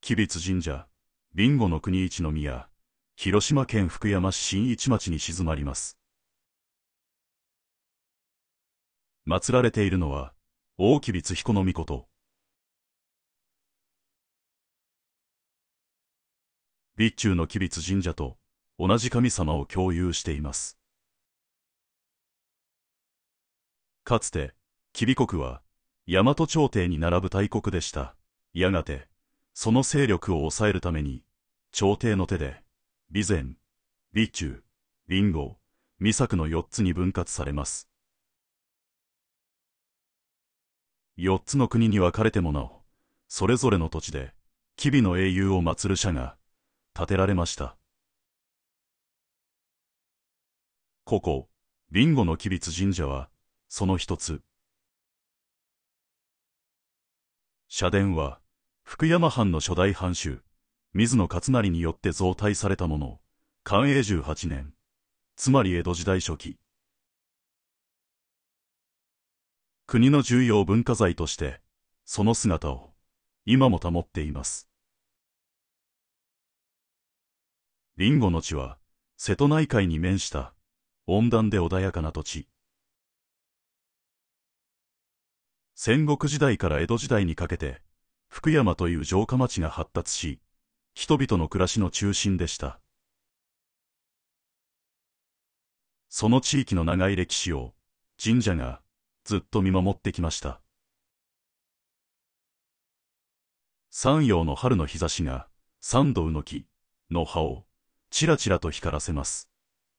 吉備津神社、備後国一宮、広島県福山市新市町に静まります。祀られているのは、大吉備津彦命。備中の吉備津神社と同じ神様を共有しています。かつて、吉備国は、大和朝廷に並ぶ大国でした。やがて、その勢力を抑えるために、朝廷の手で、備前、備中、備後、備作の4つに分割されます。4つの国に分かれてもなお、それぞれの土地で、吉備の英雄を祀る社が、建てられました。ここ、備後の吉備津神社は、その一つ。社殿は、福山藩の初代藩主、水野勝成によって造替されたもの、寛永18年、つまり江戸時代初期。国の重要文化財として、その姿を、今も保っています。備後の地は、瀬戸内海に面した、温暖で穏やかな土地。戦国時代から江戸時代にかけて、福山という城下町が発達し、人々の暮らしの中心でした。その地域の長い歴史を、神社がずっと見守ってきました。山陽の春の日差しが、三度うの木の葉を、ちらちらと光らせます。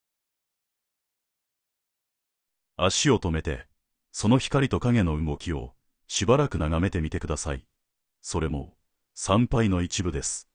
足を止めて、その光と影の動きを、しばらく眺めてみてください。それも、参拝の一部です。